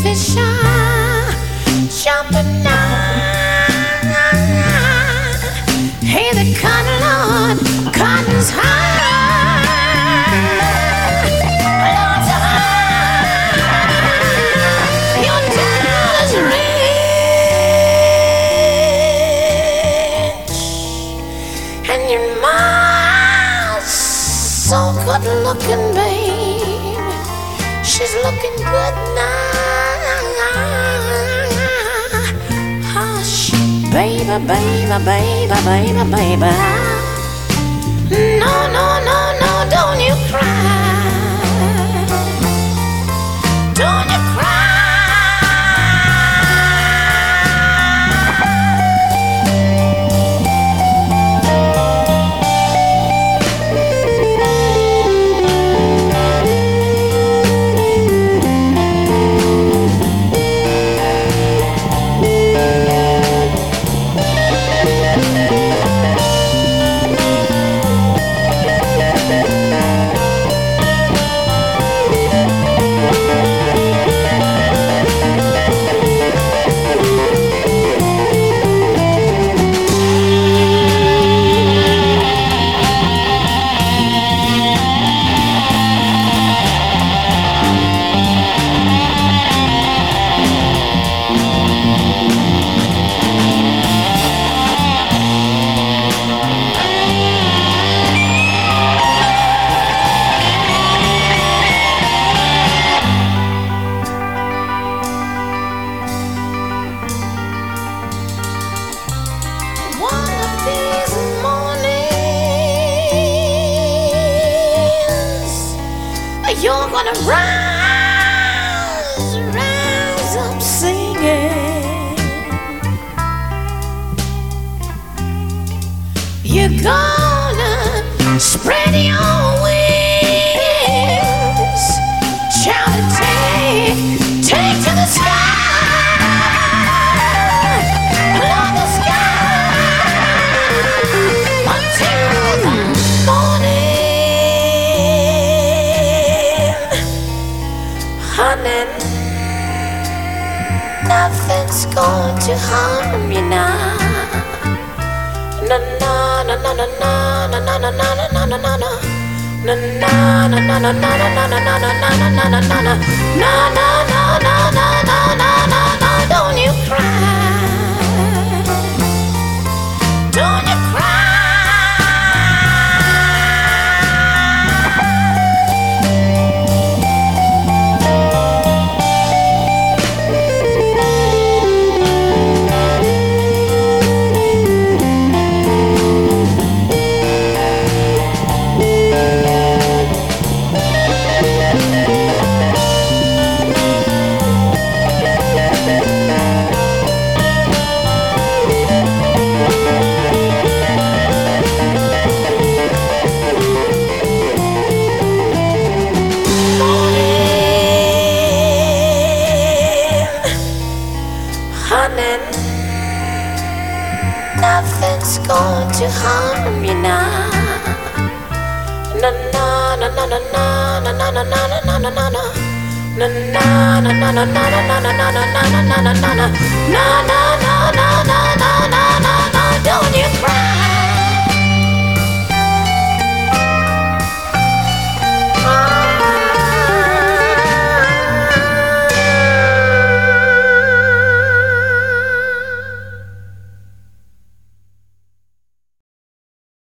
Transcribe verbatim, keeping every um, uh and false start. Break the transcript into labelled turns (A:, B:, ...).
A: baby shy, jumping now. Hey, the cotton, Lord, cotton's high. Lord's high. Your dollar's rich, and your mom's so good looking, babe. She's looking good now. Hush, baby, baby, baby, baby, baby. No, no, no, no, don't you cry. Don't you cry. You're gonna rise, rise up singing. You're gonna spread your wings, shout and take, take to the sky. Love the sky until the morning. Honey, nothing's going to harm you now. Na na na na na na na na na na na na na na. Na na na na na na na na na na na na na na na na. Na na na na na na na na na. Don't you cry. Don't you cry. Nothing's going to harm you now. Na na na na na na na na na na na na na na. Na na na na na na na na na na na na na na na.